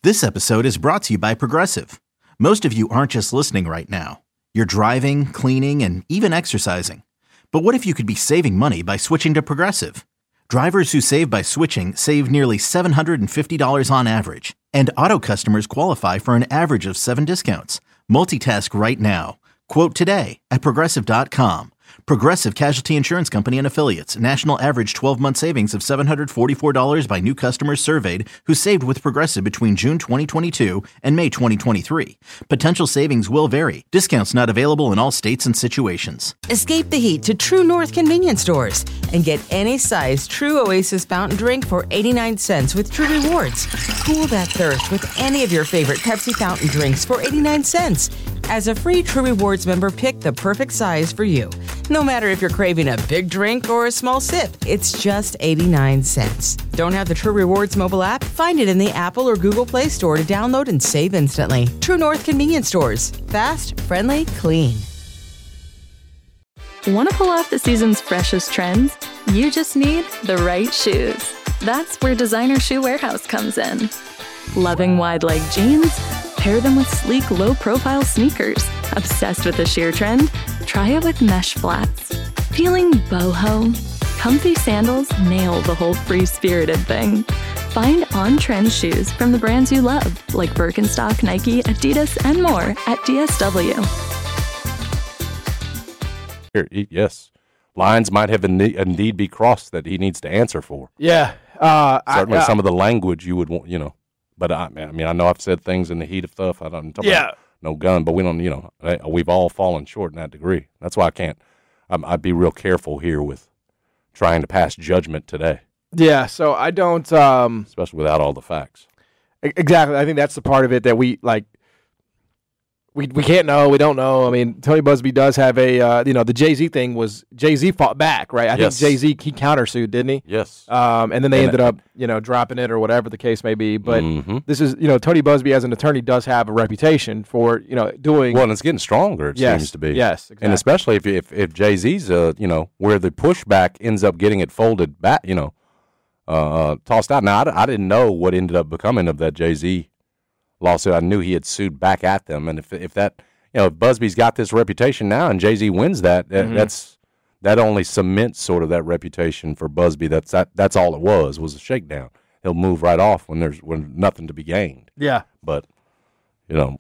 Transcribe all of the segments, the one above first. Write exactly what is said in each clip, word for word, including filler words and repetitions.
This episode is brought to you by Progressive. Most of you aren't just listening right now. You're driving, cleaning, and even exercising. But what if you could be saving money by switching to Progressive? Drivers who save by switching save nearly seven hundred fifty dollars on average. And auto customers qualify for an average of seven discounts. Multitask right now. Quote today at Progressive dot com. Progressive Casualty Insurance Company and Affiliates. National average twelve-month savings of seven hundred forty-four dollars by new customers surveyed who saved with Progressive between June twenty twenty-two and May twenty twenty-three. Potential savings will vary. Discounts not available in all states and situations. Escape the heat to True North convenience stores and get any size True Oasis fountain drink for eighty-nine cents with True Rewards. Cool that thirst with any of your favorite Pepsi fountain drinks for eighty-nine cents. As a free True Rewards member, pick the perfect size for you. No matter if you're craving a big drink or a small sip, it's just eighty-nine cents. Don't have the True Rewards mobile app? Find it in the Apple or Google Play Store to download and save instantly. True North convenience stores. Fast, friendly, clean. Want to pull off the season's freshest trends? You just need the right shoes. That's where Designer Shoe Warehouse comes in. Loving wide leg jeans? Pair them with sleek, low-profile sneakers. Obsessed with the sheer trend? Try it with mesh flats. Feeling boho? Comfy sandals nail the whole free-spirited thing. Find on-trend shoes from the brands you love, like Birkenstock, Nike, Adidas, and more at D S W. Here, yes. Lines might have indeed be crossed that he needs to answer for. Yeah. Uh, Certainly I, uh, some of the language you would want, you know. But I, I mean, I know I've said things in the heat of stuff. I don't talk yeah. about no gun, but we don't, you know, we've all fallen short in that degree. That's why I can't, I'm, I'd be real careful here with trying to pass judgment today. Yeah, so I don't. Um, Especially without all the facts. Exactly. I think that's the part of it that we, like, we we can't know. We don't know. I mean, Tony Buzbee does have a, uh, you know, the Jay-Z thing was, Jay-Z fought back, right? I yes. think Jay-Z, he countersued, didn't he? Yes. Um, and then they and ended that, up, you know, dropping it or whatever the case may be. But mm-hmm. this is, you know, Tony Buzbee as an attorney does have a reputation for, you know, doing. Well, and it's getting stronger, it yes, seems to be. Yes, exactly. And especially if if, if Jay-Z's, uh, you know, where the pushback ends up getting it folded back, you know, uh, tossed out. Now, I, I didn't know what ended up becoming of that Jay-Z lawsuit. I knew he had sued back at them. And if if that, you know, if Busby's got this reputation now and Jay-Z wins that, mm-hmm. that's that only cements sort of that reputation for Buzbee. That's that that's all it was, was a shakedown. He'll move right off when there's when nothing to be gained. Yeah. But, you know,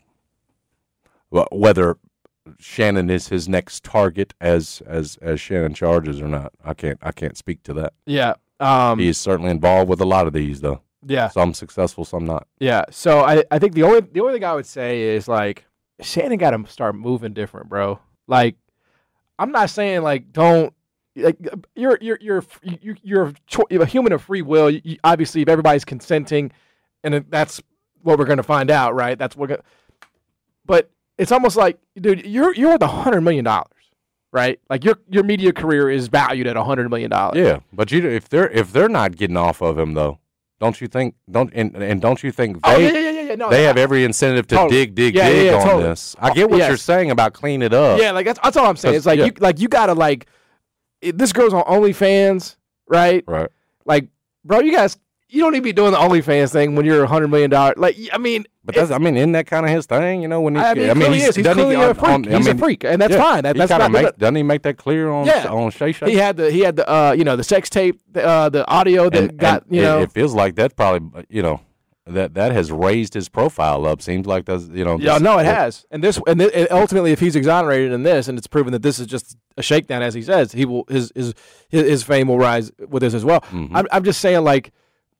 whether Shannon is his next target as as as Shannon charges or not, I can't I can't speak to that. Yeah. Um, he is certainly involved with a lot of these, though. Yeah. Some successful, some not. Yeah. So I, I think the only the only thing I would say is, like, Shannon got to start moving different, bro. Like, I'm not saying, like, don't, like, you're you're you're you're, you're, you're a human of free will. You, obviously, if everybody's consenting, and that's what we're going to find out, right? That's what. We're gonna, but it's almost like, dude, you're you're worth a hundred million dollars, right? Like, your your media career is valued at a hundred million dollars. Yeah, but you if they're if they're not getting off of him, though, don't you think? Don't and, and don't you think they? Oh, yeah, yeah, yeah, yeah. No, they no, have every incentive to totally. dig, dig, yeah, dig yeah, yeah, on totally. this. I get what yes. you're saying about clean it up. Yeah, like that's that's all I'm saying. It's like yeah. you like you gotta like it, this girl's on OnlyFans, right? Right. Like, bro, you guys, you don't need to be doing the OnlyFans thing when you're a hundred million dollar. Like, I mean, but that's I mean, isn't that kind of his thing? You know, when he, I mean, I mean, he he's, is. He's doesn't clearly he, a freak. on, He's I mean, a freak, and that's yeah, fine. That, he that's kinda not. make, doesn't he make that clear on yeah. on Shay Shay? He had the he had the uh you know the sex tape, uh the audio that and, got and you it, know. It feels like that probably you know. That that has raised his profile up. Seems like that's you know. Yeah, this, no, it that, has. And this, and, th- and ultimately, if he's exonerated in this, and it's proven that this is just a shakedown, as he says, he will his his his, his fame will rise with this as well. Mm-hmm. I'm I'm just saying, like,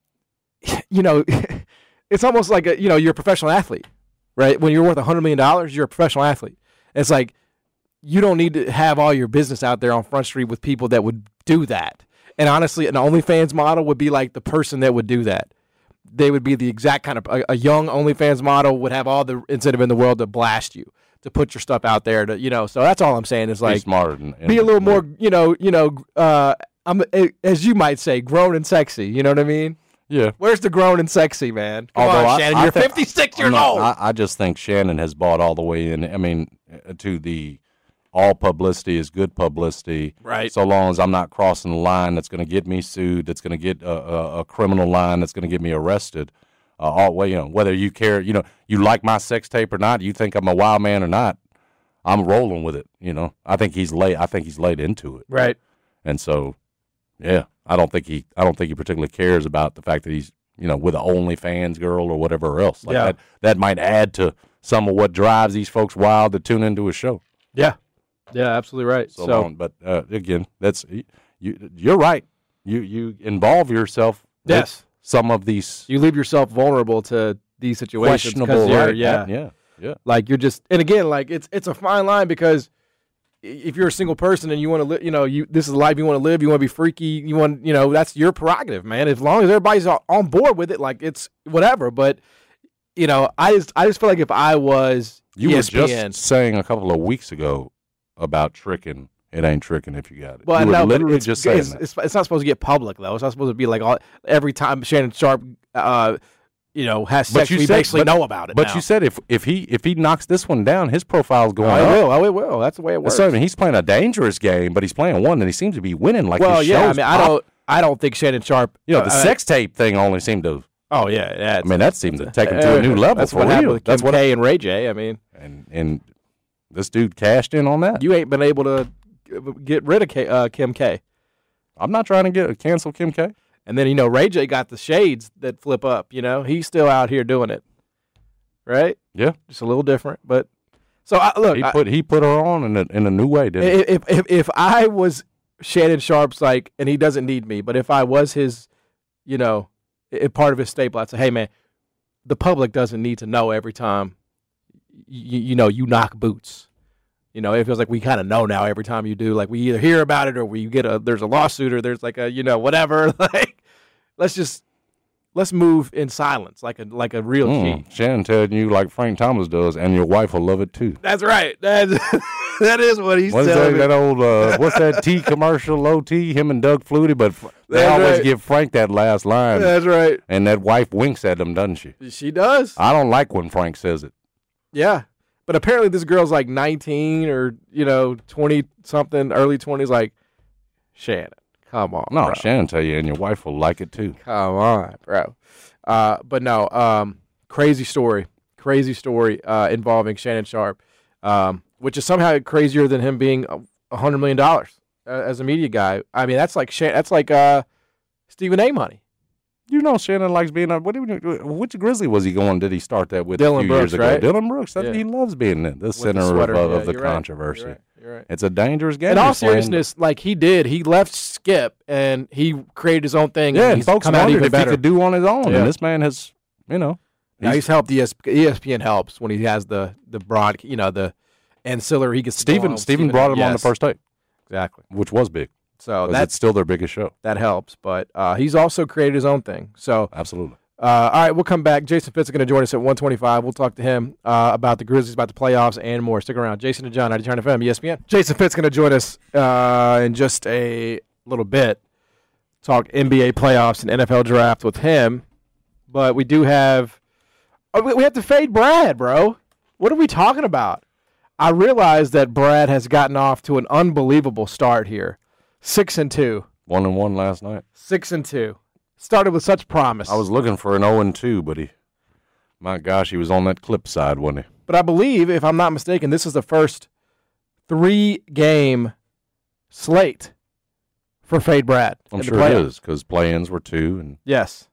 you know, it's almost like a, you know you're a professional athlete, right? When you're worth a hundred million dollars, you're a professional athlete. It's like you don't need to have all your business out there on Front Street with people that would do that. And honestly, an OnlyFans model would be like the person that would do that. They would be the exact kind of a, a young OnlyFans model would have all the incentive in the world to blast you, to put your stuff out there, to you know. So that's all I'm saying is like be smarter, and, and be a little more, you know, you know, uh, I'm as you might say, grown and sexy. You know what I mean? Yeah. Where's the grown and sexy, man? Come Although on, I, Shannon, I you're think- fifty-six years no, old. I, I just think Shannon has bought all the way in. I mean, uh, to the all publicity is good publicity. Right. So long as I'm not crossing the line that's going to get me sued, that's going to get a, a, a criminal line that's going to get me arrested. uh, all well, you know, whether you care, you know, you like my sex tape or not, you think I'm a wild man or not, I'm rolling with it. You know, I think he's laid. I think he's laid into it. Right. And so, yeah, I don't think he. I don't think he particularly cares about the fact that he's, you know, with an OnlyFans girl or whatever else. Like Yeah. that, that might add to some of what drives these folks wild to tune into his show. Yeah. Yeah, absolutely right. So, So, long. But uh, again, that's you. You're right. You you involve yourself. with yes, some of these you leave yourself vulnerable to these situations because questionable. you're, Right? yeah, yeah, yeah. like you're just, and again, like it's it's a fine line because i- if you're a single person and you want to live, you know, you this is the life you want to live, you want to be freaky, you want, you know, that's your prerogative, man. As long as everybody's on on board with it, like it's whatever. But you know, I just I just feel like if I was You E were S P N, just saying a couple of weeks ago about tricking. It ain't tricking if you got it. Well, you were no, but literally it's, just saying it's, that. it's, it's not supposed to get public though. It's not supposed to be like all, every time Shannon Sharp, uh, you know, has But sex, you we said- basically but- know about it. But now. you said if if he if he knocks this one down, his profile's going oh, up. it will. Oh, it will. That's the way it works. So I mean, he's playing a dangerous game, but he's playing one, and he seems to be winning. Like well, his yeah. I show's mean, I pop- don't. I don't think Shannon Sharp. You know, the uh, sex tape thing only seemed to. Oh yeah, yeah. I mean, that seemed to take him to a new level That's for what real. happened with Kim That's what. K and Ray J. I mean, And and this dude cashed in on that. you ain't been able to get rid of K, uh, Kim K. I'm not trying to get cancel Kim K. And then you know Ray J got the shades that flip up. You know, he's still out here doing it, right? Yeah, Just a little different, but so I, look. he I- put he put her on in a in a new way, didn't he? If, if if I was Shannon Sharp's like, and he doesn't need me, but if I was his, you know, i- part of his staple, I'd say, hey man, the public doesn't need to know every time, you, you know, you knock boots. You know, it feels like we kind of know now every time you do. Like we either hear about it or we get a there's a lawsuit or there's like a you know whatever. Like let's just let's move in silence, like a like a real Mm, G. Shannon telling you like Frank Thomas does, and your wife will love it too. That's right. That's that is what he's What's telling that, me. that old uh, what's that tea commercial? Low T, him and Doug Flutie, but f- they That's always right. give Frank that last line, That's right. and that wife winks at him, doesn't she? She does. I don't like when Frank says it. Yeah. But apparently this girl's like nineteen or, you know, twenty something, early twenties, like, Shannon, come on. No, bro. Shannon tell you, and your wife will like it too. Come on, bro. Uh, but no, um, crazy story. Crazy story uh, involving Shannon Sharp, um, which is somehow crazier than him being a one hundred million dollars uh, as a media guy. I mean, that's like Shan- that's like uh, Stephen A. money. You know, Shannon likes being a. What do you, which Grizzly was he going? Did he start that with Dylan a few Brooks, years ago? right? Dylan Brooks. That, Yeah. He loves being the, the With center the of, sweater. of Yeah, the you're right. controversy. You're right. You're right. It's a dangerous game. In all he's playing. seriousness, like he did, he left Skip and he created his own thing. Yeah, and and he's folks come out wondered even if better. he could do on his own, Yeah. and this man has, you know, Now he's- he's helped E S P N. E S P N helps when he has the the broad, you know, the ancillary. He gets to go Stephen on- Stephen brought him on the yes, first tape, exactly. which was big. So 'Cause that's it's still their biggest show. that helps, but uh, he's also created his own thing. So Absolutely. uh, all right, we'll come back. Jason Fitz is going to join us at one twenty-five. We'll talk to him uh, about the Grizzlies, about the playoffs, and more. Stick around. Jason and John, ninety Turn F M, E S P N. Jason Fitz is going to join us uh, in just a little bit. Talk N B A playoffs and N F L draft with him, but we do have. Oh, we we have to fade Brad, bro. What are we talking about? I realize that Brad has gotten off to an unbelievable start here. Six and two. One and one last night. Six and two. Started with such promise. I was looking for an zero and two, but he, my gosh, he was on that clip side, wasn't he? But I believe, if I'm not mistaken, this is the first three-game slate for Fade Brad. I'm in the sure it playoffs. is because play-ins were two. And Yes.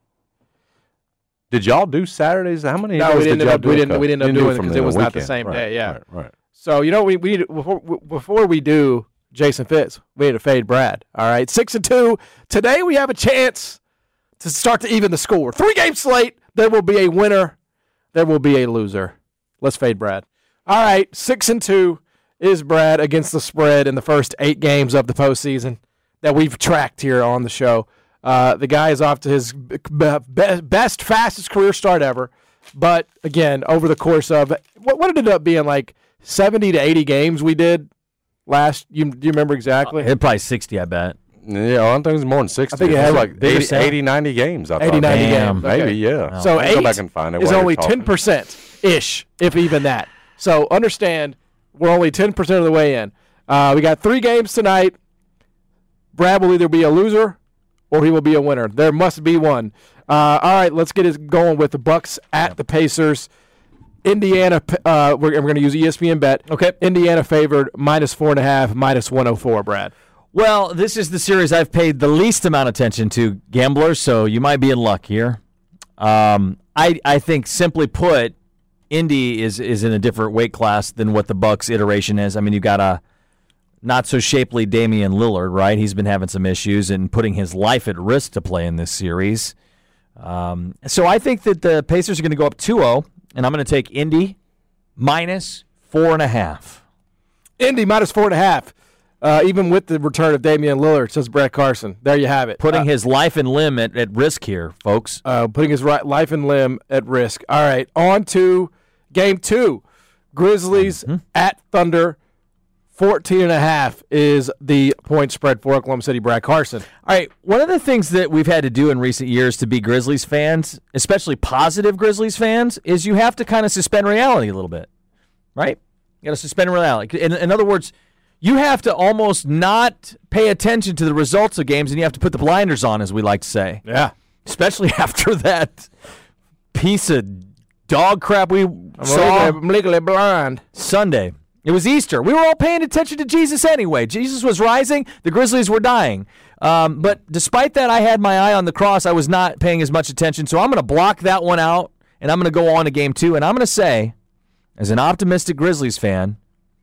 did y'all do Saturdays? How many? No, of we those didn't did end y'all up- do we a didn't- couple? we didn't end up do doing it from 'cause the it was not the weekend. same Right, day, yeah. Right. Right. So you know we we need before before we do Jason Fitz, we need to fade Brad. All right, six and two today. We have a chance to start to even the score. Three game slate. There will be a winner. There will be a loser. Let's fade Brad. All right, six and two is Brad against the spread in the first eight games of the postseason that we've tracked here on the show. Uh, the guy is off to his b- b- best, fastest career start ever. But again, over the course of what, what it ended up being like seventy to eighty games we did last. You do you remember exactly? It probably sixty, I bet. Yeah, I don't think it's more than sixty. I think it was had like bigger eighty, sale. eighty, ninety games. I thought. eighty, ninety Damn. games. Maybe, Okay. yeah. So I'll eight go back and find it is while you're only talking. ten percent ish, if even that. So understand, we're only ten percent of the way in. Uh, we got three games tonight. Brad will either be a loser or he will be a winner. There must be one. Uh, all right, let's get it going with the Bucks at yeah. the Pacers. Indiana, uh, we're, we're going to use E S P N Bet. Okay. Indiana favored minus four and a half, minus one oh four, Brad. Well, this is the series I've paid the least amount of attention to, gamblers, so you might be in luck here. Um, I I think, simply put, Indy is, is in a different weight class than what the Bucks iteration is. I mean, you've got a not-so-shapely Damian Lillard, right? He's been having some issues and putting his life at risk to play in this series. Um, so I think that the Pacers are going to go up two oh. And I'm going to take Indy minus four and a half. Indy minus four and a half, uh, even with the return of Damian Lillard, says Brett Carson. There you have it. Putting uh, his life and limb at, at risk here, folks. Uh, putting his right, life and limb at risk. All right, on to game two. Grizzlies mm-hmm. at Thunder. fourteen and a half is the point spread for Oklahoma City, Brad Carson. All right, one of the things that we've had to do in recent years to be Grizzlies fans, especially positive Grizzlies fans, is you have to kind of suspend reality a little bit, right? You got to suspend reality. In, in other words, you have to almost not pay attention to the results of games, and you have to put the blinders on, as we like to say. Yeah. Especially after that piece of dog crap we I'm saw legally, I'm legally blind. Sunday. It was Easter. We were all paying attention to Jesus anyway. Jesus was rising. The Grizzlies were dying. Um, but despite that, I had my eye on the cross. I was not paying as much attention. So I'm going to block that one out, and I'm going to go on to game two. And I'm going to say, as an optimistic Grizzlies fan,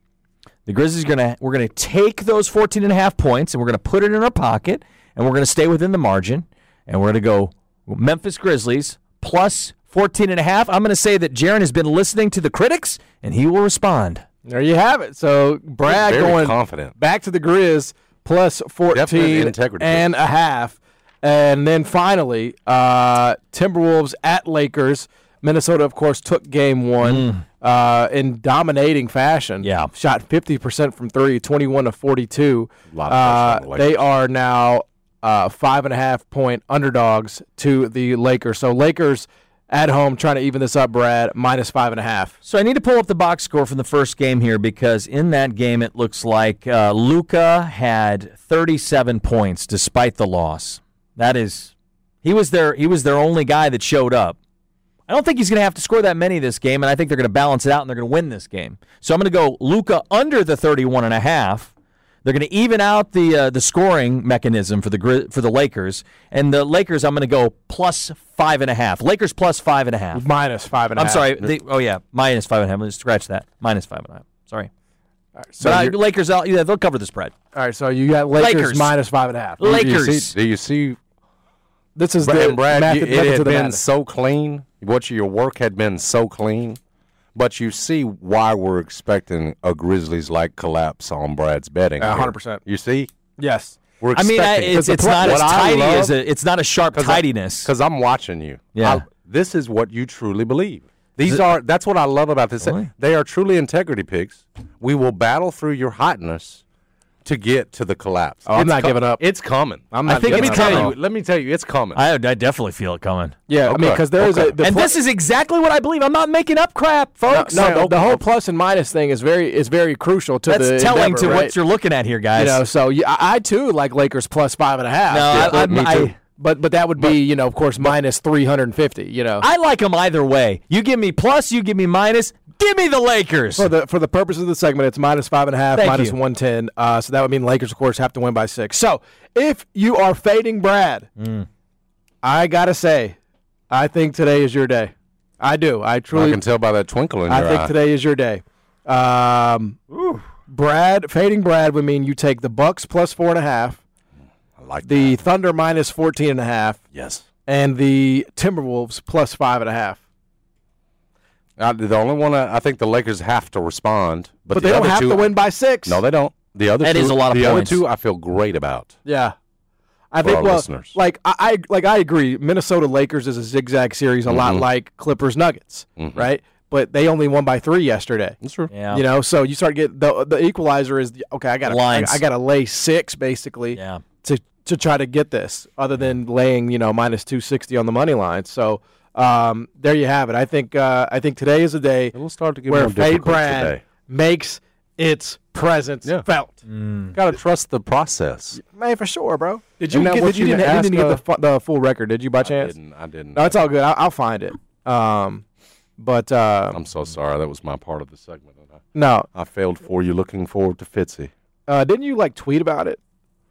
the Grizzlies are going to we're going to take those fourteen and a half points, and we're going to put it in our pocket, and we're going to stay within the margin, and we're going to go Memphis Grizzlies plus fourteen and a half. I'm going to say that Jaron has been listening to the critics, and he will respond. There you have it. So Brad Very going confident. back to the Grizz plus fourteen and a half. And then finally, uh, Timberwolves at Lakers. Minnesota, of course, took game one mm. uh, in dominating fashion. Yeah. Shot fifty percent from three, twenty-one to forty-two. A lot of uh, they are now uh, five and a half point underdogs to the Lakers. So Lakers at home, trying to even this up, Brad, minus five and a half. So I need to pull up the box score from the first game here because in that game it looks like uh, Luka had thirty-seven points despite the loss. That is, he was their he was their only guy that showed up. I don't think he's going to have to score that many this game, and I think they're going to balance it out and they're going to win this game. So I'm going to go Luka under the thirty-one and a half. They're going to even out the uh, the scoring mechanism for the for the Lakers, and the Lakers I'm going to go plus five and a half. Lakers plus five and a half. Minus five and a I'm half. sorry. They, oh yeah, minus five and a half. Let's scratch that. Minus five and a half. Sorry. All right, so but uh, Lakers, I'll, yeah, they'll cover the spread. All right, so you got Lakers, Lakers. minus five and a half. Lakers. Do you see? Do you see this is Brad, the Brad, math you, method it had to the been madness. so clean. What your work had been so clean. But you see why we're expecting a Grizzlies-like collapse on Brad's betting. one hundred here. percent. You see? Yes. We're I mean, I, expecting. it's, it's not as What I tidy love- as a, it's not a sharp tidiness. Because I'm watching you. Yeah. I- this is what you truly believe. These are. That's what I love about this. Really? They are truly integrity picks. We will battle through your hotness to get to the collapse. Oh, I'm It's not co- giving up. It's coming. I'm not I think giving it's up. Let me coming. tell you. Let me tell you. It's coming. I, I definitely feel it coming. Yeah, I mean, Okay, because there is okay. a the And pl- this is exactly what I believe. I'm not making up crap, no, folks. no, the, okay. the whole plus and minus thing is very is very crucial to That's the telling endeavor, to right? what you're looking at here, guys. You know, so yeah, I, I too like Lakers plus five and a half. No, Yeah, I- but, I'm- me too. I- but but that would be you know of course minus three hundred fifty. You know, I like them either way. You give me plus, you give me minus. Give me the Lakers. for the for the purpose of the segment, it's minus five and a half, Thank minus you. one ten. Uh, so that would mean Lakers, of course, have to win by six. So if you are fading Brad, Mm. I gotta say, I think today is your day. I do. I I truly. can tell by that twinkle in I your think eye. today is your day. Um, Brad, fading Brad would mean you take the Bucks plus four and a half, I like the that. Thunder minus fourteen and a half, Yes. and the Timberwolves plus five and a half. Uh, the only one I, I think the Lakers have to respond, but, But the they don't other have two, to win by six. No, they don't. The other That two, is a lot of the points. other two, I feel great about. Yeah. I For think our well, listeners. like I, I like I agree. Minnesota Lakers is a zigzag series, a lot Mhm. like Clippers Nuggets, Mhm. right? But they only won by three yesterday. That's true. Yeah. You know, so you start getting the the equalizer is okay. I got to I, Lines. I got to lay six basically Yeah. to to try to get this, other than laying you know minus two sixty on the money line. So um, there you have it. I think uh, I think today is a day It'll start to get where more Fade difficult Brad today. makes its presence Yeah. felt. Got to trust the process. Man, for sure, bro. Did you Isn't that get, what did you, you didn't, you asked, didn't get uh, the, fu- the full record, did you, by I chance? didn't. I didn't. No, it's all good. I'll, I'll find it. Um, but uh, I'm so sorry. That was my part of the segment. And I, no, I failed for you. Looking forward to Fitzy. uh, didn't you like tweet about it?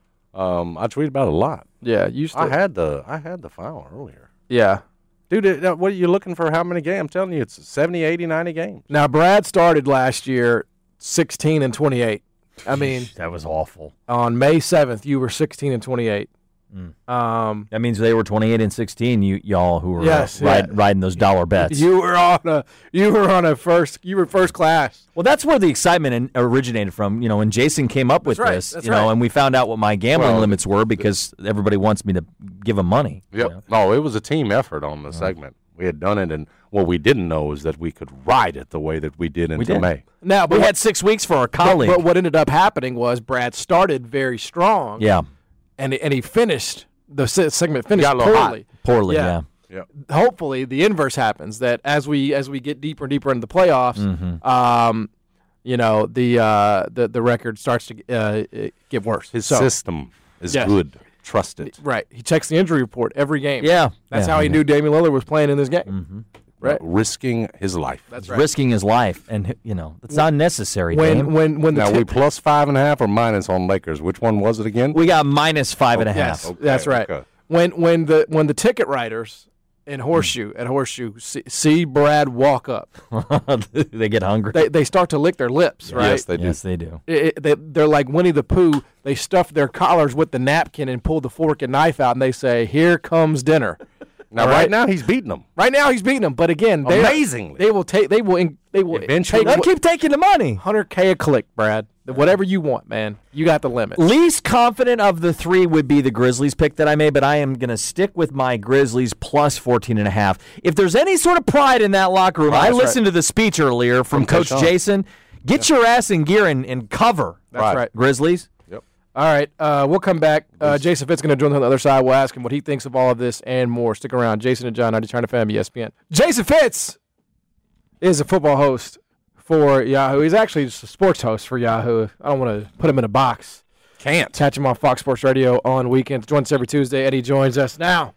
Um, I tweeted about it a lot. Yeah, you used to. I had the I had the file earlier. yeah. Dude, it, uh, what are you looking for? How many games? I'm telling you, it's seventy, eighty, ninety games. Now Brad started last year sixteen and twenty-eight. I mean, That was awful. on May seventh, you were sixteen and twenty-eight. Mm. Um, That means they were twenty-eight and sixteen. You y'all who were Yes, uh, ride, yeah. riding those dollar bets. you were on a you were on a first you were first class. Well, that's where the excitement in, originated from. You know, when Jason came up with That's right, this, that's you know, right. and we found out what my gambling Well, limits were because everybody wants me to give them money. you Yep. know. No, it was a team effort on the segment. We had done it, and what we didn't know is that we could ride it the way that we did until did. May. Now, but We what, had six weeks for our but, colleague. but what ended up happening was Brad started very strong. yeah, and and he finished the se- segment finished Got a little poorly. poorly. Yeah. Yeah. Yep. Hopefully, the inverse happens that as we as we get deeper and deeper into the playoffs, Mm-hmm. um, you know the uh, the the record starts to uh, get worse. His So- system is Yes. good. Trust it. Right. He checks the injury report every game. Yeah. That's Yeah, how he yeah. knew Damian Lillard was playing in this game. Mm-hmm. Right. Risking his life. That's He's right. risking his life, and you know that's not necessary. When Dame. when when the Now, tip- we plus five and a half or minus on Lakers. Which one was it again? we got minus five and a half. yes, Okay, that's right. okay. When when the when the ticket writers in Horseshoe at Horseshoe see, see Brad walk up, They get hungry. they they start to lick their lips. Right. Yes, they do. yes, they do. It- it- they, they're like Winnie the Pooh. They stuff their collars with the napkin and pull the fork and knife out, and they say, "Here comes dinner." Now, All right, right. now, he's beating them. Right now, he's beating them, but again, they Amazingly. they will take they will in- they will Eventually. take They'll what- keep taking the money. one hundred K a click, Brad. Whatever you want, man. You got the limit. Least confident of the three would be the Grizzlies pick that I made, but I am going to stick with my Grizzlies plus fourteen and a half. If there's any sort of pride in that locker room, Right, I that's listened to the speech earlier from From Coach Coach Jason. Get your ass in gear and, and cover. That's Right. right. Grizzlies. All right, uh, we'll come back. Uh, Jason Fitt's going to join us on the other side. We'll ask him what he thinks of all of this and more. Stick around. Jason and John, ninety Turn F M, E S P N. Jason Fitz is a football host for Yahoo. He's actually just a sports host for Yahoo. I don't want to put him in a box. Can't. Catch him on Fox Sports Radio on weekends. Joins us every Tuesday. Eddie joins us now.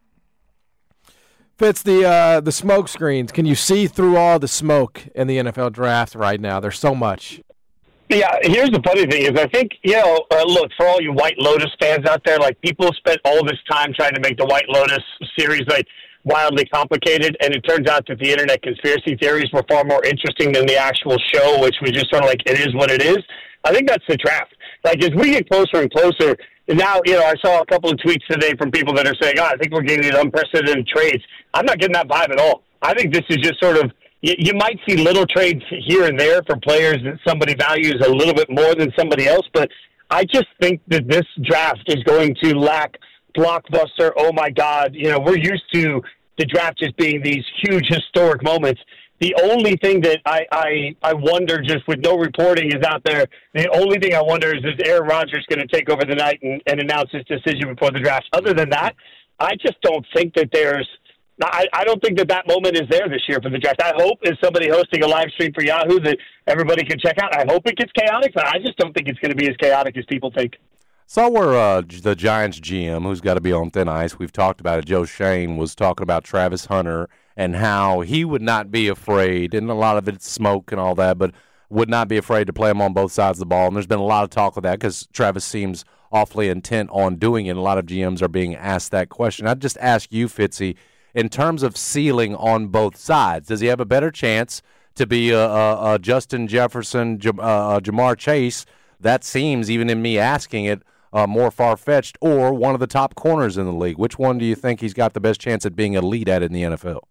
Fitz, the uh, the smoke screens. Can you see through all the smoke in the N F L draft right now? There's so much. Yeah, here's the funny thing is I think, you know, uh, look, for all you White Lotus fans out there, like people spent all this time trying to make the White Lotus series like wildly complicated, and it turns out that the internet conspiracy theories were far more interesting than the actual show, which was just sort of like, it is what it is. I think that's the draft. Like, as we get closer and closer, now, you know, I saw a couple of tweets today from people that are saying, oh, I think we're getting these unprecedented trades. I'm not getting that vibe at all. I think this is just sort of, you, you might see little trades here and there for players that somebody values a little bit more than somebody else, but I just think that this draft is going to lack blockbuster, oh my God, you know, we're used to the draft just being these huge historic moments. The only thing that I, I, I wonder, just with no reporting is out there, the only thing I wonder is, is Aaron Rodgers going to take over the night and, and announce his decision before the draft? Other than that, I just don't think that there's I, I don't think that that moment is there this year for the draft. I hope, as somebody hosting a live stream for Yahoo, that everybody can check out. I hope it gets chaotic, but I just don't think it's going to be as chaotic as people think. Saw where uh, the Giants G M, who's got to be on thin ice, we've talked about it, Joe Shane, was talking about Travis Hunter and how he would not be afraid, and a lot of it's smoke and all that, but would not be afraid to play him on both sides of the ball. And there's been a lot of talk of that because Travis seems awfully intent on doing it, and a lot of G Ms are being asked that question. I'd just ask you, Fitzy, in terms of ceiling on both sides, does he have a better chance to be a, a, a Justin Jefferson, Jam, uh, Jamar Chase? That seems, even in me asking it, uh, more far-fetched, or one of the top corners in the league. Which one do you think he's got the best chance at being elite at in the N F L?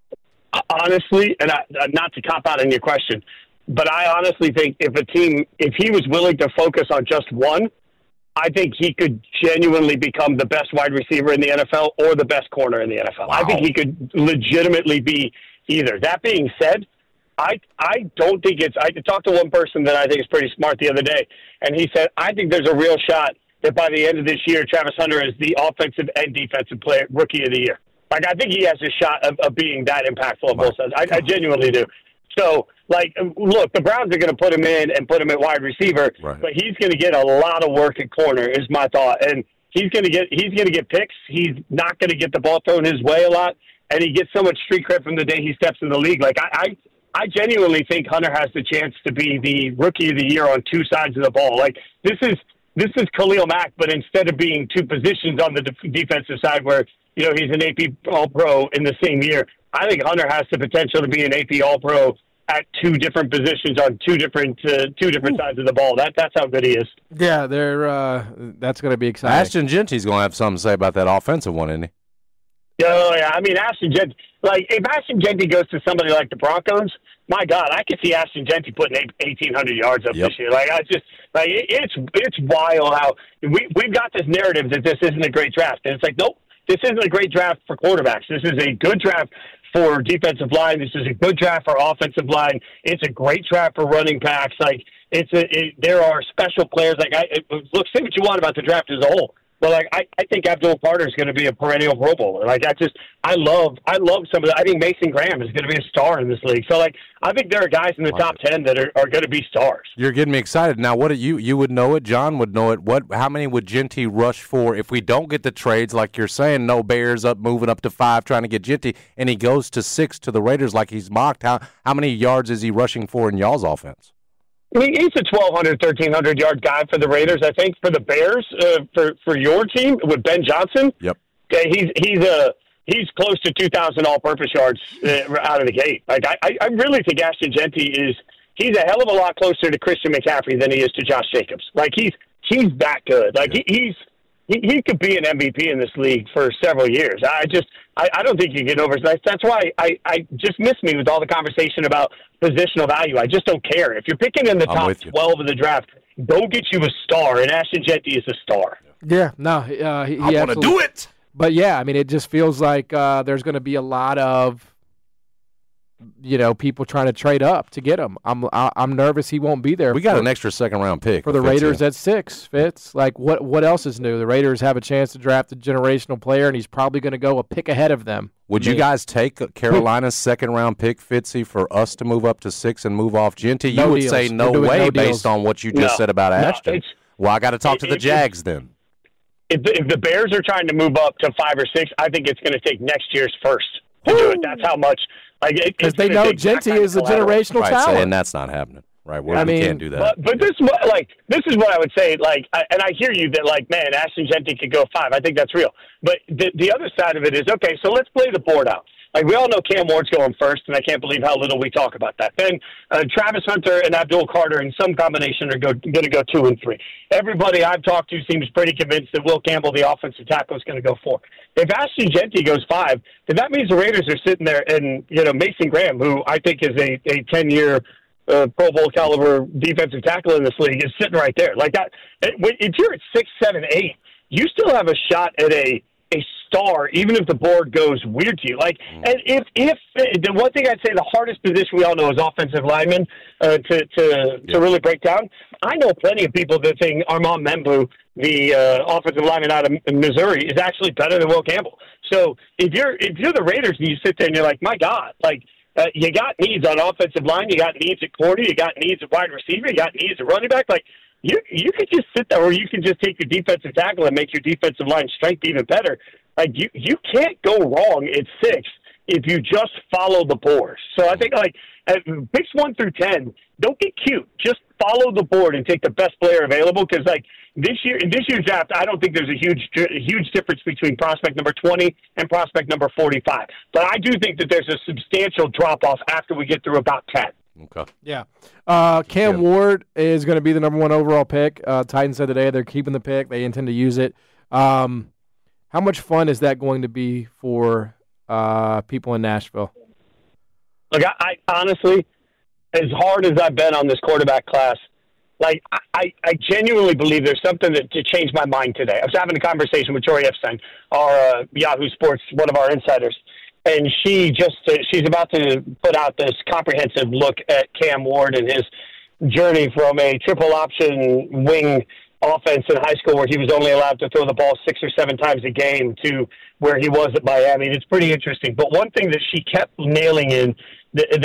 Honestly, and I, not to cop out on your question, but I honestly think if a team, if he was willing to focus on just one, I think he could genuinely become the best wide receiver in the N F L or the best corner in the N F L. Wow. I think he could legitimately be either. That being said, I I don't think it's – I talked to one person that I think is pretty smart the other day, and he said, I think there's a real shot that by the end of this year, Travis Hunter is the offensive and defensive player, rookie of the year. Like, I think he has a shot of, of being that impactful on both sides. I, I genuinely do. So, like, look, the Browns are going to put him in and put him at wide receiver, right. but he's going to get a lot of work at corner, is my thought. And he's going to get he's going to get picks. He's not going to get the ball thrown his way a lot, and he gets so much street cred from the day he steps in the league. Like, I, I, I genuinely think Hunter has the chance to be the rookie of the year on two sides of the ball. Like, this is this is Khalil Mack, but instead of being two positions on the de- defensive side where, you know, he's an A P All-Pro in the same year, I think Hunter has the potential to be an A P All-Pro at two different positions on two different uh, two different sides of the ball. That that's how good he is. Yeah, they're uh, that's going to be exciting. Ashton Genty's going to have something to say about that offensive one, isn't he? Oh yeah, I mean Ashton Genty. Like if Ashton Genty goes to somebody like the Broncos, my God, I could see Ashton Genty putting eighteen hundred yards up Yep. this year. Like I just like it, it's it's wild how we we've got this narrative that this isn't a great draft, and it's like nope, this isn't a great draft for quarterbacks. This is a good draft for defensive line. This is a good draft for offensive line. It's a great draft for running backs. Like it's a, it, there are special players. Like I it, look, say what you want about the draft as a whole, but like I, I think Abdul Carter is going to be a perennial Pro Bowler. Like I just I love I love some of the. I think Mason Graham is going to be a star in this league. So like I think there are guys in the top ten that are, are going to be stars. You're getting me excited now. What do you you would know it? John would know it. What? How many would Genty rush for if we don't get the trades? Like you're saying, no Bears up moving up to five trying to get Genty, and he goes to six to the Raiders like he's mocked. How how many yards is he rushing for in y'all's offense? I mean, he's a twelve hundred, thirteen hundred yard guy for the Raiders. I think for the Bears, uh, for for your team with Ben Johnson. Yep. Okay, he's he's a. He's close to two thousand all-purpose yards uh, out of the gate. Like I, I really think Ashton Genty is he's a hell of a lot closer to Christian McCaffrey than he is to Josh Jacobs. Like he's he's that good. Like he, he's he, he could be an M V P in this league for several years. I just I, I don't think you get over. That's, that's why I, I just miss me with all the conversation about positional value. I just don't care. If you're picking in the I'm top with you. twelve of the draft, don't get you a star. And Ashton Genty is a star. Yeah, no, uh, he, he I want to do it. But yeah, I mean, it just feels like uh, there's going to be a lot of, you know, people trying to trade up to get him. I'm I, I'm nervous he won't be there. We got for, an extra second round pick for the Fitz Raiders here. at six. Fitz, like what what else is new? The Raiders have a chance to draft a generational player, and he's probably going to go a pick ahead of them. Would you guys take Carolina's second round pick, Fitzy, for us to move up to six and move off Genty? You No would deals. say no We're doing way no based deals. on what you just No. said about No, Ashton. it's- Well, I got to talk to it- the it- Jags then. If the, if the Bears are trying to move up to five or six, I think it's going to take next year's first to do it. That's how much. Like Because they know Genty is a generational Right, so, talent. and that's not happening. Right, we I mean, can't do that. But, but this is what, like this is what I would say. Like, I, and I hear you that like, man, Ashton Genty could go five. I think that's real. But the the other side of it is okay. So let's play the board out. Like we all know Cam Ward's going first, and I can't believe how little we talk about that. Then uh, Travis Hunter and Abdul Carter in some combination are going to go two and three. Everybody I've talked to seems pretty convinced that Will Campbell, the offensive tackle, is going to go four. If Ashton Genty goes five, then that means the Raiders are sitting there, and you know Mason Graham, who I think is a a ten year uh, Pro Bowl caliber defensive tackle in this league, is sitting right there. Like that, if you're at six, seven, eight, you still have a shot at a. a star, even if the board goes weird to you. Like, and if, if, the one thing I'd say the hardest position we all know is offensive lineman uh, to, to, Yeah. to really break down. I know plenty of people that think Armand Membu, the uh, offensive lineman out of Missouri, is actually better than Will Campbell. So if you're, if you're the Raiders and you sit there and you're like, my God, like, uh, you got needs on offensive line, you got needs at corner, you got needs at wide receiver, you got needs at running back, like, You you could just sit there, or you can just take your defensive tackle and make your defensive line strength even better. Like you, you can't go wrong at six if you just follow the board. So I think like at picks one through ten, don't get cute. Just follow the board and take the best player available. Because like this year, in this year's draft, I don't think there's a huge a huge difference between prospect number twenty and prospect number forty-five. But I do think that there's a substantial drop off after we get through about ten. Okay. Yeah. Uh, Cam Yeah. Ward is going to be the number one overall pick. Uh, Titans said today they're keeping the pick. They intend to use it. Um, how much fun is that going to be for uh, people in Nashville? Look, I, I honestly, as hard as I've been on this quarterback class, like I, I, I genuinely believe there's something that to change my mind today. I was having a conversation with Tori Epstein, our uh, Yahoo Sports, one of our insiders. And she just uh, she's about to put out this comprehensive look at Cam Ward and his journey from a triple option wing offense in high school where he was only allowed to throw the ball six or seven times a game to where he was at Miami. It's pretty interesting. But one thing that she kept nailing in that, that's a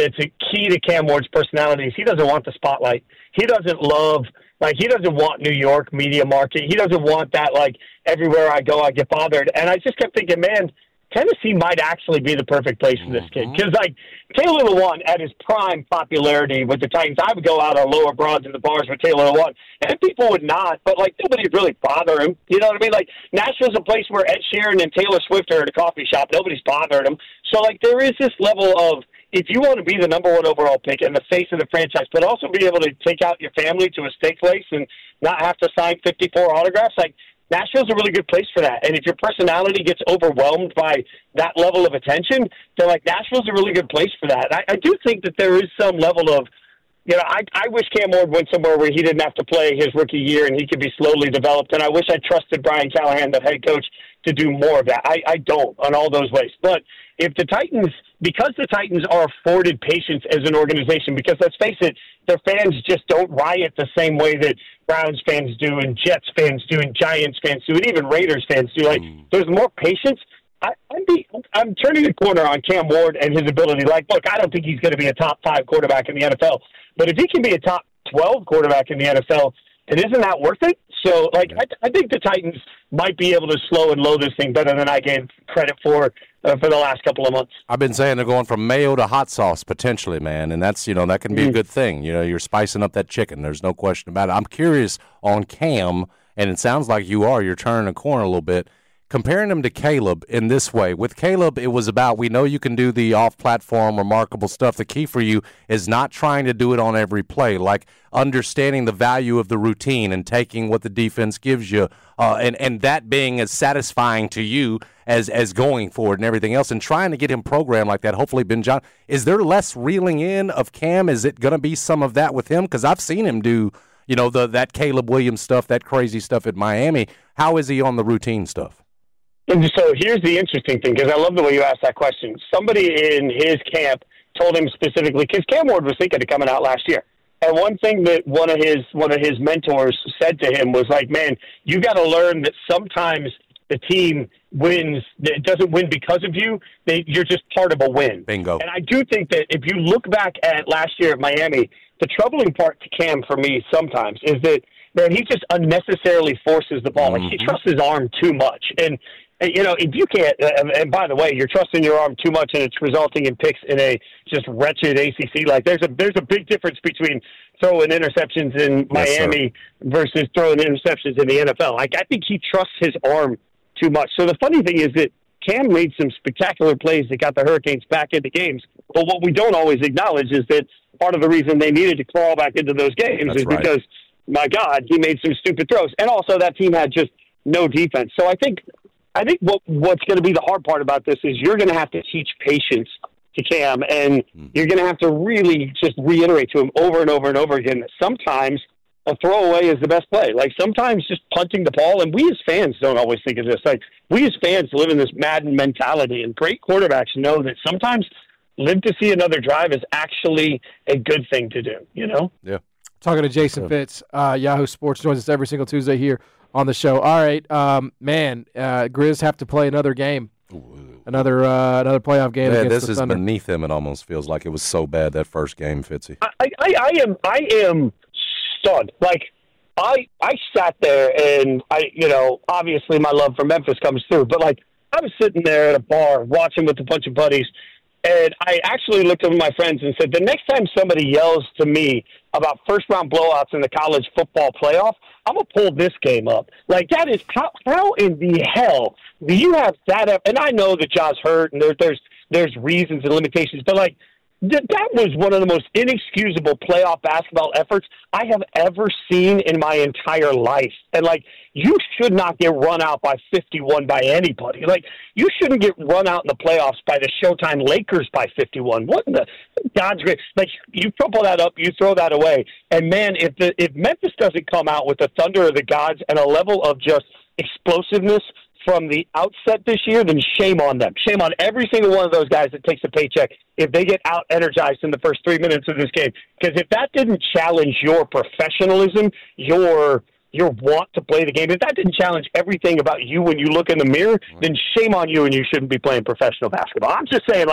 key to Cam Ward's personality is he doesn't want the spotlight. He doesn't love, like, he doesn't want New York media market. He doesn't want that, like, everywhere I go, I get bothered. And I just kept thinking, man, Tennessee might actually be the perfect place for this kid. Because, like, Taylor Lewan, at his prime popularity with the Titans, I would go out on lower broads in the bars with Taylor Lewan, and people would not, but, like, nobody would really bother him. You know what I mean? Like, Nashville's a place where Ed Sheeran and Taylor Swift are at a coffee shop. Nobody's bothering him. So, like, there is this level of, if you want to be the number one overall pick and the face of the franchise, but also be able to take out your family to a steak place and not have to sign fifty-four autographs, like, Nashville's a really good place for that. And if your personality gets overwhelmed by that level of attention, then, like, Nashville's a really good place for that. I, I do think that there is some level of, you know, I, I wish Cam Ward went somewhere where he didn't have to play his rookie year and he could be slowly developed. And I wish I trusted Brian Callahan, the head coach, to do more of that. I, I don't on all those ways. But if the Titans, because the Titans are afforded patience as an organization, because let's face it, their fans just don't riot the same way that Browns fans do and Jets fans do and Giants fans do and even Raiders fans do. Like, mm. there's more patience. I, I'm, be, I'm turning the corner on Cam Ward and his ability. Like, look, I don't think he's going to be a top five quarterback in the N F L. But if he can be a top twelve quarterback in the N F L, and isn't that worth it? So, like, I, I think the Titans might be able to slow and low this thing better than I gave credit for uh, for the last couple of months. I've been saying they're going from mayo to hot sauce potentially, man, and that's, you know, that can be mm. a good thing. You know, you're spicing up that chicken. There's no question about it. I'm curious on Cam, and it sounds like you are. You're turning a corner a little bit. Comparing him to Caleb in this way. With Caleb, it was about, we know you can do the off-platform, remarkable stuff. The key for you is not trying to do it on every play, like understanding the value of the routine and taking what the defense gives you, uh, and, and that being as satisfying to you as as going forward and everything else, and trying to get him programmed like that. Hopefully, Ben John, is there less reeling in of Cam? Is it going to be some of that with him? Because I've seen him do, you know, the that Caleb Williams stuff, that crazy stuff at Miami. How is he on the routine stuff? And so here's the interesting thing, because I love the way you asked that question. Somebody in his camp told him specifically, because Cam Ward was thinking of coming out last year. And one thing that one of his one of his mentors said to him was like, man, you got to learn that sometimes the team wins. It doesn't win because of you. They, you're just part of a win. Bingo. And I do think that if you look back at last year at Miami, the troubling part to Cam for me sometimes is that, man, he just unnecessarily forces the ball. Mm-hmm. Like, he trusts his arm too much. And you know, if you can't, and by the way, you're trusting your arm too much and it's resulting in picks in a just wretched A C C. Like, there's a there's a big difference between throwing interceptions in yes, Miami sir. versus throwing interceptions in the N F L. Like, I think he trusts his arm too much. So the funny thing is that Cam made some spectacular plays that got the Hurricanes back into games. But what we don't always acknowledge is that part of the reason they needed to crawl back into those games That's is right. because, my God, he made some stupid throws. And also that team had just no defense. So I think I think what what's going to be the hard part about this is you're going to have to teach patience to Cam, and you're going to have to really just reiterate to him over and over and over again that sometimes a throwaway is the best play. Like, sometimes just punting the ball, and we as fans don't always think of this. Like, we as fans live in this Madden mentality, and great quarterbacks know that sometimes live to see another drive is actually a good thing to do, you know? Yeah. Talking to Jason Fitz, uh, Yahoo Sports, joins us every single Tuesday here on the show. All right, um, man, uh, Grizz have to play another game, another uh, another playoff game. Yeah, against this the is Thunder. beneath him. It almost feels like it was so bad that first game, Fitzy. I, I, I am I am stunned. Like, I I sat there and I you know obviously my love for Memphis comes through, but like I was sitting there at a bar watching with a bunch of buddies. And I actually looked over my friends and said, the next time somebody yells to me about first-round blowouts in the college football playoff, I'm going to pull this game up. Like, that is, how, how in the hell do you have that? Up? And I know that Ja's hurt and there, there's there's reasons and limitations, but, like, th- that was one of the most inexcusable playoff basketball efforts I have ever seen in my entire life. And, like, you should not get run out by fifty-one by anybody. Like, you shouldn't get run out in the playoffs by the Showtime Lakers by fifty-one. What in the God's grace? Like, you crumple that up, you throw that away. And, man, if the if Memphis doesn't come out with the thunder of the gods and a level of just explosiveness from the outset this year, then shame on them. Shame on every single one of those guys that takes a paycheck if they get out-energized in the first three minutes of this game. Because if that didn't challenge your professionalism, your your want to play the game, if that didn't challenge everything about you when you look in the mirror, then shame on you and you shouldn't be playing professional basketball. I'm just saying, like,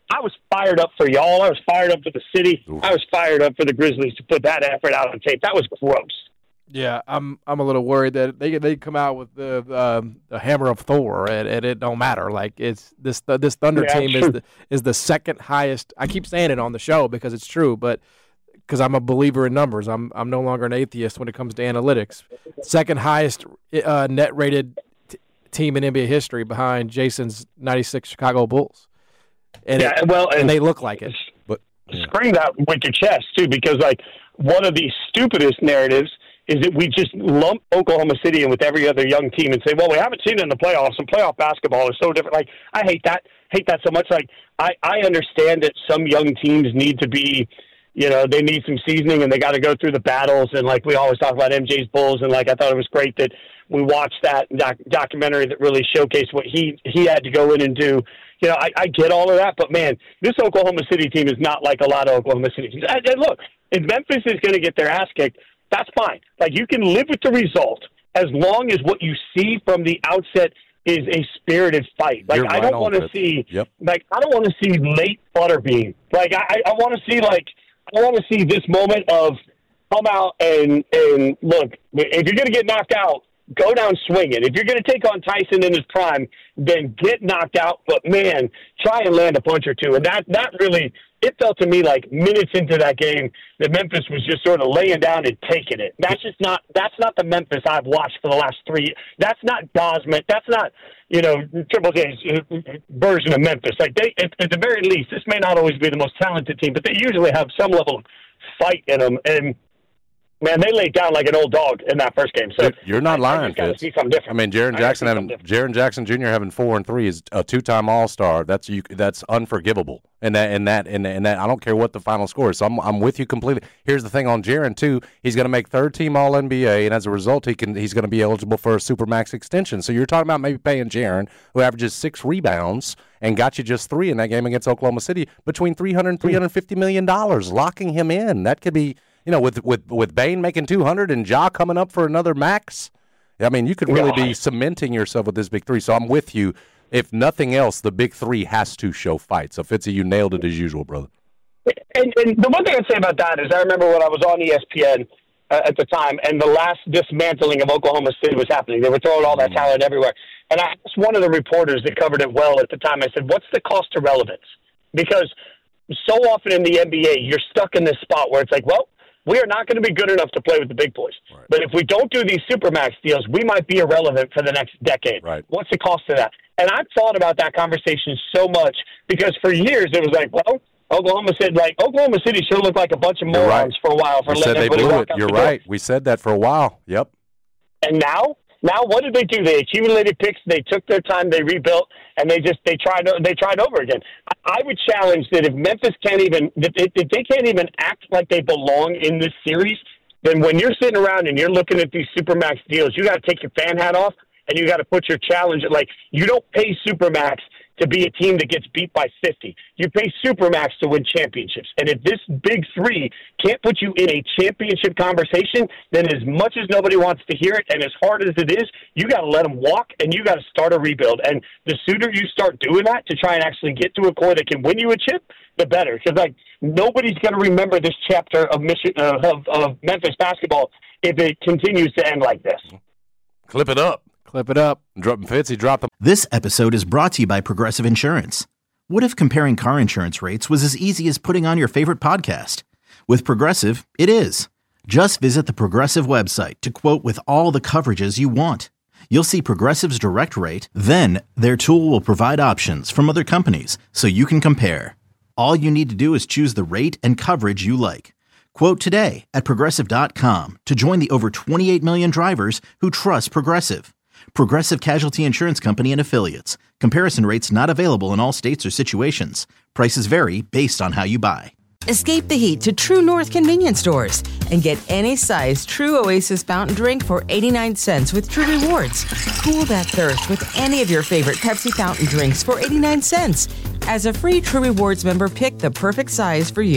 I was fired up for y'all. I was fired up for the city. Oof. I was fired up for the Grizzlies to put that effort out on tape. That was gross. Yeah, I'm I'm a little worried that they they come out with the um, the hammer of Thor and, and it don't matter. Like it's this this Thunder Yeah, team true. is the is the second highest. I keep saying it on the show because it's true, but because I'm a believer in numbers, I'm I'm no longer an atheist when it comes to analytics. Second highest uh, net rated t- team in N B A history behind Jason's ninety-six Chicago Bulls, and Yeah, it, well, and, and they look like it. But yeah. scream that with your chest too, because like one of the stupidest narratives is that we just lump Oklahoma City in with every other young team and say, well, we haven't seen it in the playoffs, and playoff basketball is so different. Like, I hate that, hate that so much. Like, I, I understand that some young teams need to be, you know, they need some seasoning and they got to go through the battles. And like we always talk about M J's Bulls, and like I thought it was great that we watched that doc- documentary that really showcased what he he had to go in and do. You know, I, I get all of that, but man, this Oklahoma City team is not like a lot of Oklahoma City teams. And and look, if Memphis is going to get their ass kicked, that's fine. Like, you can live with the result as long as what you see from the outset is a spirited fight. Like, You're I right don't on, want to Fitz. see, Yep. like, I don't want to see late Butterbean. Like, I, I want to see, like, I want to see this moment of come out and, and look, if you're going to get knocked out, go down swinging. If you're going to take on Tyson in his prime, then get knocked out. But, man, try and land a punch or two. And that, that really, it felt to me like minutes into that game that Memphis was just sort of laying down and taking it. That's just not, that's not the Memphis I've watched for the last three. That's not Gosman. That's not, you know, Triple J's version of Memphis. Like, they, at, at the very least, this may not always be the most talented team, but they usually have some level of fight in them. And, man, they laid down like an old dog in that first game. So You're not I, lying, I just gotta Fitz. see something different. I mean, Jaren I Jackson gotta see having something different. Jaren Jackson Junior having four and three is a two-time All-Star. That's you. That's unforgivable. And that and that and, and that I don't care what the final score is. So I'm I'm with you completely. Here's the thing on Jaren too. He's going to make third-team All N B A, and as a result, he can he's going to be eligible for a Supermax extension. So you're talking about maybe paying Jaren, who averages six rebounds and got you just three in that game against Oklahoma City, between three hundred and three hundred fifty million dollars, locking him in. That could be. You know, with with with Bane making two hundred and Ja coming up for another max, I mean, you could really be cementing yourself with this big three. So I'm with you. If nothing else, the big three has to show fight. So Fitzy, you nailed it as usual, brother. And, and the one thing I'd say about that is I remember when I was on E S P N uh, at the time, and the last dismantling of Oklahoma City was happening. They were throwing all that talent everywhere. And I asked one of the reporters that covered it well at the time, I said, what's the cost of relevance? Because so often in the N B A, you're stuck in this spot where it's like, well, we are not going to be good enough to play with the big boys. Right. But if we don't do these Supermax deals, we might be irrelevant for the next decade. Right. What's the cost of that? And I've thought about that conversation so much because for years it was like, well, Oklahoma said, like, Oklahoma City sure looked like a bunch of You're morons right. for a while for We letting said they everybody blew walk it. out You're the door. right. We said that for a while. Yep. And now, now what did they do? They accumulated picks. They took their time. They rebuilt, and they just they tried they tried over again. I, I would challenge that if Memphis can't even if, if they can't even act like they belong in this series, then when you're sitting around and you're looking at these Supermax deals, you got to take your fan hat off and you got to put your challenge. Like, you don't pay Supermax to be a team that gets beat by fifty. You pay Supermax to win championships. And if this big three can't put you in a championship conversation, then as much as nobody wants to hear it and as hard as it is, you got to let them walk and you got to start a rebuild. And the sooner you start doing that to try and actually get to a core that can win you a chip, the better. Because, like, nobody's going to remember this chapter of, Michi- uh, of, of Memphis basketball if it continues to end like this. Clip it up. Clip it up. Drop Fitzy, drop the. This episode is brought to you by Progressive Insurance. What if comparing car insurance rates was as easy as putting on your favorite podcast? With Progressive, it is. Just visit the Progressive website to quote with all the coverages you want. You'll see Progressive's direct rate, then their tool will provide options from other companies so you can compare. All you need to do is choose the rate and coverage you like. Quote today at Progressive dot com to join the over twenty-eight million drivers who trust Progressive. Progressive Casualty Insurance Company and Affiliates. Comparison rates not available in all states or situations. Prices vary based on how you buy. Escape the heat to True North convenience stores and get any size True Oasis fountain drink for eighty-nine cents with True Rewards. Cool that thirst with any of your favorite Pepsi fountain drinks for eighty-nine cents. As a free True Rewards member, pick the perfect size for you.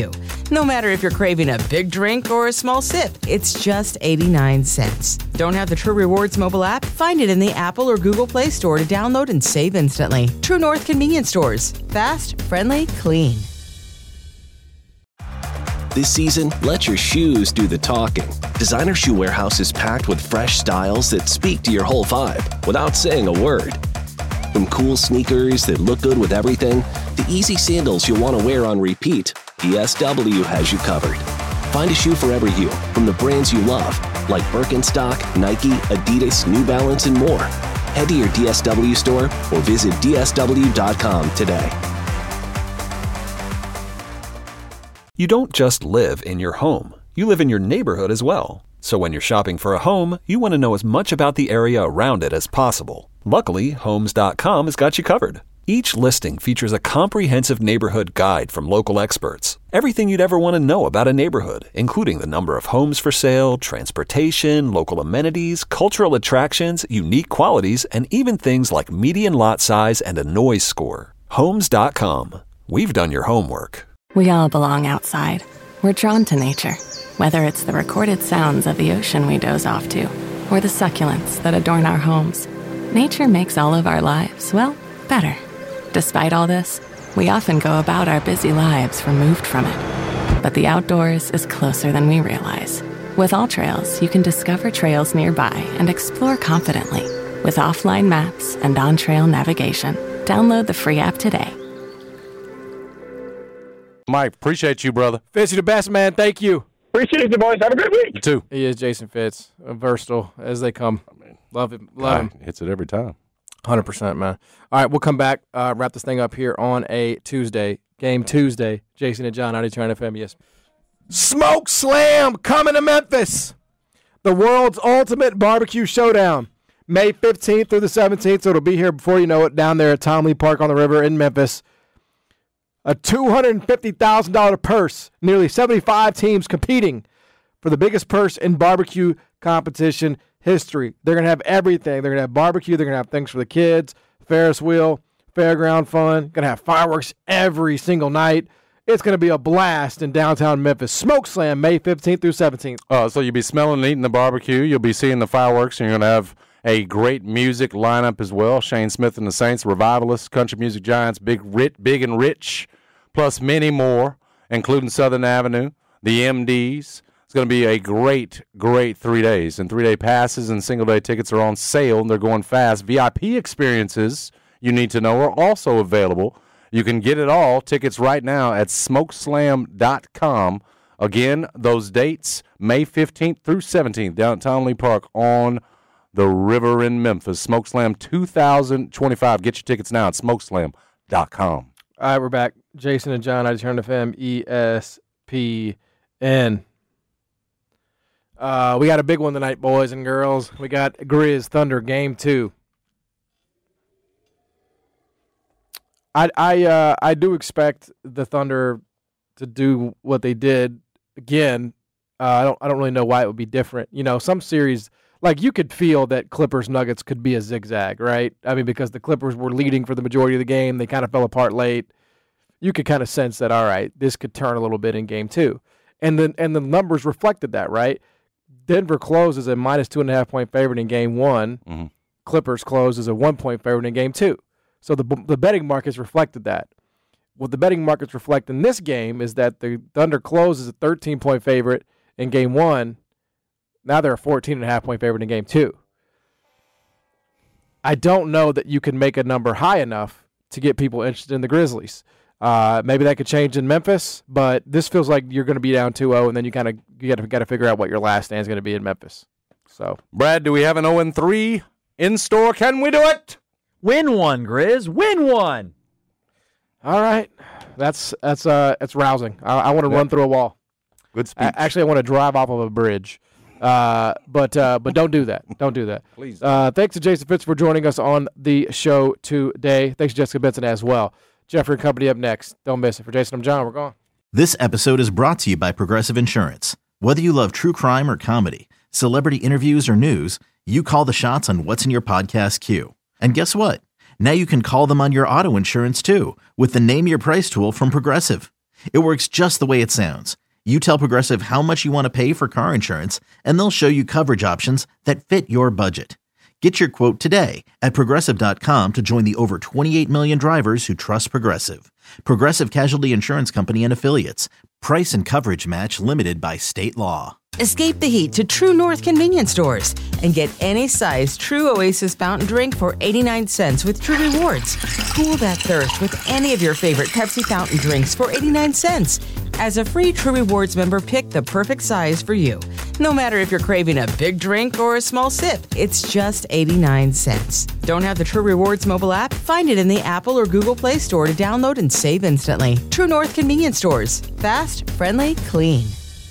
No matter if you're craving a big drink or a small sip, it's just eighty-nine cents. Don't have the True Rewards mobile app? Find it in the Apple or Google Play Store to download and save instantly. True North Convenience Stores. Fast, friendly, clean. This season, let your shoes do the talking. Designer Shoe Warehouse is packed with fresh styles that speak to your whole vibe without saying a word. From cool sneakers that look good with everything, to easy sandals you'll want to wear on repeat, D S W has you covered. Find a shoe for every you from the brands you love, like Birkenstock, Nike, Adidas, New Balance, and more. Head to your D S W store or visit D S W dot com today. You don't just live in your home. You live in your neighborhood as well. So when you're shopping for a home, you want to know as much about the area around it as possible. Luckily, Homes dot com has got you covered. Each listing features a comprehensive neighborhood guide from local experts. Everything you'd ever want to know about a neighborhood, including the number of homes for sale, transportation, local amenities, cultural attractions, unique qualities, and even things like median lot size and a noise score. Homes dot com. We've done your homework. We all belong outside. We're drawn to nature, whether it's the recorded sounds of the ocean we doze off to, or the succulents that adorn our homes. Nature makes all of our lives, well, better. Despite all this, we often go about our busy lives removed from it. But the outdoors is closer than we realize. With AllTrails, you can discover trails nearby and explore confidently. With offline maps and on-trail navigation, download the free app today. Mike, appreciate you, brother. Fitz, you the best, man. Thank you. Appreciate you, boys. Have a great week. You too. He is Jason Fitz, versatile as they come. Love him. Love him. Hits it every time. one hundred percent, man. All right, we'll come back, uh, wrap this thing up here on a Tuesday. Game Tuesday. Jason and John, ninety-two F M, yes. Smoke Slam coming to Memphis. The world's ultimate barbecue showdown. May fifteenth through the seventeenth, so it'll be here before you know it, down there at Tom Lee Park on the river in Memphis. A two hundred fifty thousand dollars purse. Nearly seventy-five teams competing for the biggest purse in barbecue competition history. They're going to have everything. They're going to have barbecue. They're going to have things for the kids, Ferris wheel, fairground fun. Going to have fireworks every single night. It's going to be a blast in downtown Memphis. Smoke Slam, May fifteenth through seventeenth. Uh, so you'll be smelling and eating the barbecue. You'll be seeing the fireworks, and you're going to have a great music lineup as well. Shane Smith and the Saints, Revivalists, Country Music Giants, Big Rit, Big and Rich, plus many more, including Southern Avenue, the M Ds. It's going to be a great, great three days. And three-day passes and single-day tickets are on sale, and they're going fast. V I P experiences, you need to know, are also available. You can get it all. Tickets right now at smoke slam dot com. Again, those dates, May fifteenth through seventeenth, downtown Lee Park on the river in Memphis. SmokeSlam two thousand twenty-five. Get your tickets now at smoke slam dot com. All right, we're back. Jason and John, ninety-two F M, E S P N. Uh, we got a big one tonight, boys and girls. We got Grizz Thunder Game Two. I I uh, I do expect the Thunder to do what they did again. Uh, I don't I don't really know why it would be different. You know, some series, like, you could feel that Clippers Nuggets could be a zigzag, right? I mean, because the Clippers were leading for the majority of the game, they kind of fell apart late. You could kind of sense that, all right, this could turn a little bit in Game Two, and then and the numbers reflected that, right? Denver closed as a minus two and a half point favorite in Game One. Mm-hmm. Clippers closed as a one point favorite in Game Two. So the the betting markets reflected that. What the betting markets reflect in this game is that the Thunder closed as a thirteen point favorite in Game One. Now they're a fourteen and a half point favorite in Game Two. I don't know that you can make a number high enough to get people interested in the Grizzlies. Uh, maybe that could change in Memphis, but this feels like you're going to be down two oh, and then you kind of you got to got to figure out what your last stand is going to be in Memphis. So, Brad, do we have an oh and three in store? Can we do it? Win one, Grizz. Win one. All right, that's that's uh that's rousing. I, I want to Yeah. run through a wall. Good speech. I, actually, I want to drive off of a bridge. Uh, but uh, but don't do that. Don't do that. Please. Uh, thanks to Jason Fitz for joining us on the show today. Thanks to Jessica Benson as well. Jeffrey and Company up next. Don't miss it. For Jason, I'm John. We're gone. This episode is brought to you by Progressive Insurance. Whether you love true crime or comedy, celebrity interviews or news, you call the shots on what's in your podcast queue. And guess what? Now you can call them on your auto insurance too with the Name Your Price tool from Progressive. It works just the way it sounds. You tell Progressive how much you want to pay for car insurance, and they'll show you coverage options that fit your budget. Get your quote today at Progressive dot com to join the over twenty-eight million drivers who trust Progressive. Progressive Casualty Insurance Company and Affiliates. Price and coverage match limited by state law. Escape the heat to True North convenience stores and get any size True Oasis fountain drink for eighty-nine cents with True Rewards. Cool that thirst with any of your favorite Pepsi fountain drinks for eighty-nine cents. As a free True Rewards member, pick the perfect size for you. No matter if you're craving a big drink or a small sip, it's just eighty-nine cents. Don't have the True Rewards mobile app? Find it in the Apple or Google Play Store to download and save instantly. True North convenience stores. Fast, friendly, clean.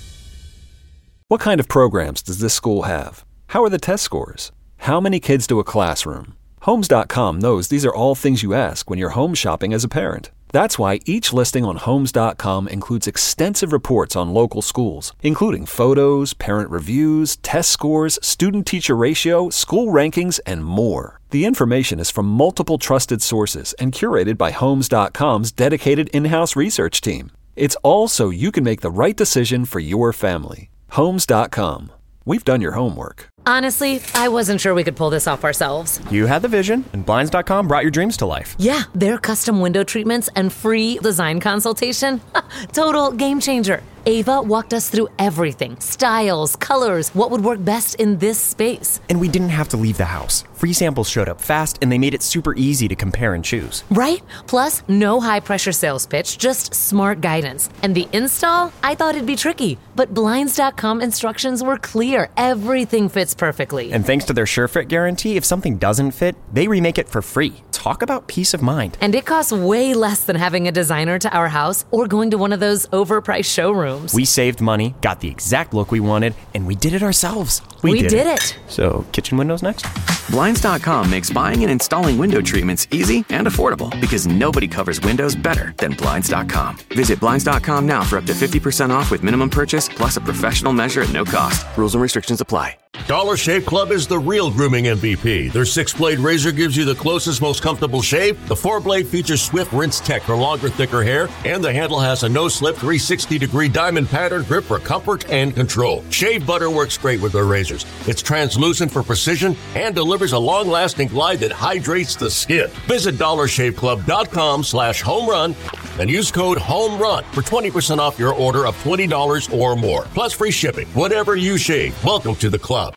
What kind of programs does this school have? How are the test scores? How many kids do a classroom? Homes dot com knows these are all things you ask when you're home shopping as a parent. That's why each listing on Homes dot com includes extensive reports on local schools, including photos, parent reviews, test scores, student-teacher ratio, school rankings, and more. The information is from multiple trusted sources and curated by Homes dot com's dedicated in-house research team. It's all so you can make the right decision for your family. Homes dot com. We've done your homework. Honestly, I wasn't sure we could pull this off ourselves. You had the vision, and Blinds dot com brought your dreams to life. Yeah, their custom window treatments and free design consultation. Total game changer. Ava walked us through everything. Styles, colors, what would work best in this space. And we didn't have to leave the house. Free samples showed up fast, and they made it super easy to compare and choose. Right? Plus, no high-pressure sales pitch, just smart guidance. And the install? I thought it'd be tricky, but Blinds dot com instructions were clear. Everything fits perfectly. And thanks to their SureFit guarantee, if something doesn't fit, they remake it for free. Talk about peace of mind. And it costs way less than having a designer to our house or going to one of those overpriced showrooms. We saved money, got the exact look we wanted, and we did it ourselves. We, we did, did it. it. So, kitchen windows next? Blinds dot com makes buying and installing window treatments easy and affordable because nobody covers windows better than Blinds dot com. Visit Blinds dot com now for up to fifty percent off with minimum purchase plus a professional measure at no cost. Rules and restrictions apply. Dollar Shave Club is the real grooming M V P. Their six-blade razor gives you the closest, most comfortable shave. The four-blade features Swift Rinse Tech for longer, thicker hair. And the handle has a no-slip three hundred sixty degree diamond pattern grip for comfort and control. Shave butter works great with their razors. It's translucent for precision and delivers a long-lasting glide that hydrates the skin. Visit dollar shave club dot com slash home run and use code HOMERUN for twenty percent off your order of twenty dollars or more. Plus free shipping. Whatever you shave, welcome to the club.